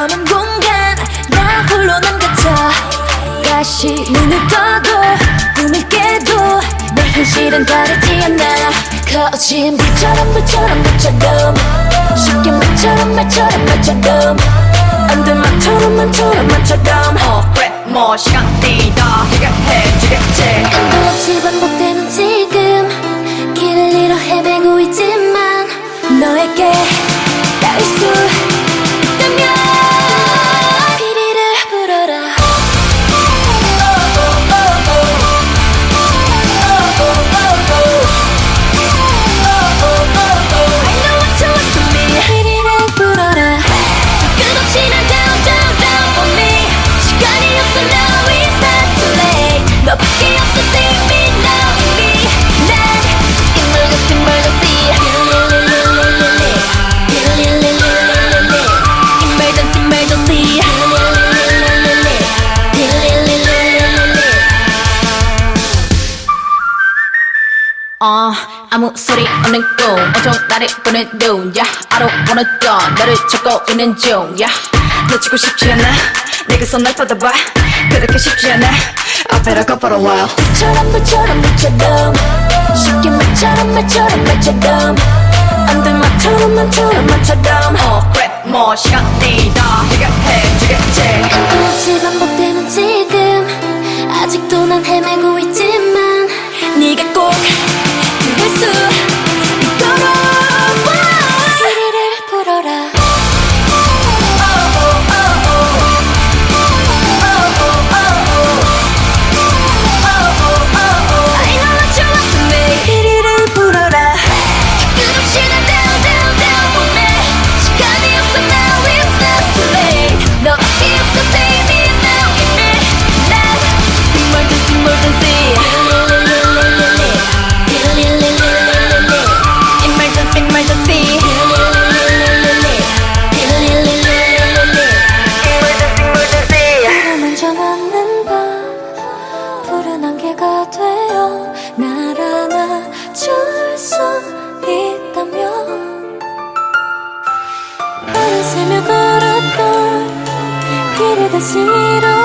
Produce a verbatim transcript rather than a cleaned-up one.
먼 공간 나 홀로 남겨져 다시 눈을 떠도 꿈을 깨도 내 현실은 다르지 않아 거진 불처럼 불처럼 불처럼 쉽게 말처럼 말처럼 말처럼 안 돼 말처럼 말처럼 말처럼 어 그래 뭐 시간 뛰다 해결해주겠지 끝도 없이 반복되는 지금 길을 잃어 헤매고 있지만 너에게 닿을 수 있다면 피리를 불어라 어 아무 소리 없는 꿈 온통 나를 보는 눈 yeah, I don't wanna go 너를 찾고 있는 중 yeah. 놓치고 싶지 않아 내게 손 날 뻗어봐 그렇게 쉽지 않아 I better go for a while 불처럼 불처럼 불처럼 쉽게 말처럼 말처럼 말처럼 안 돼 말처럼 말처럼 말처럼 어 그래 뭐 시간 뛰다 해결해주겠지 끝도 없이 반복되는 지금 아직도 난 헤매고 있지만 네가 꼭 들을 수 있도록 피리를 불어라 안개가 되어 날 안아줄 수 있다면 하루 새며 걸었던 길을 다시 잃어